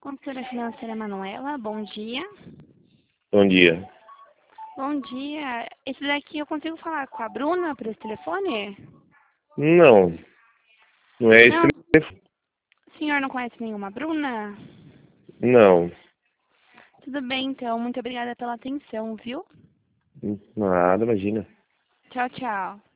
Consultora financeira Manuela, bom dia. Bom dia. Bom dia. Esse daqui eu consigo falar com a Bruna por esse telefone? Não, não é esse Não, telefone. o senhor não conhece nenhuma Bruna? Não, Tudo bem, então. Muito obrigada pela atenção, viu? nada, imagina. Tchau, tchau.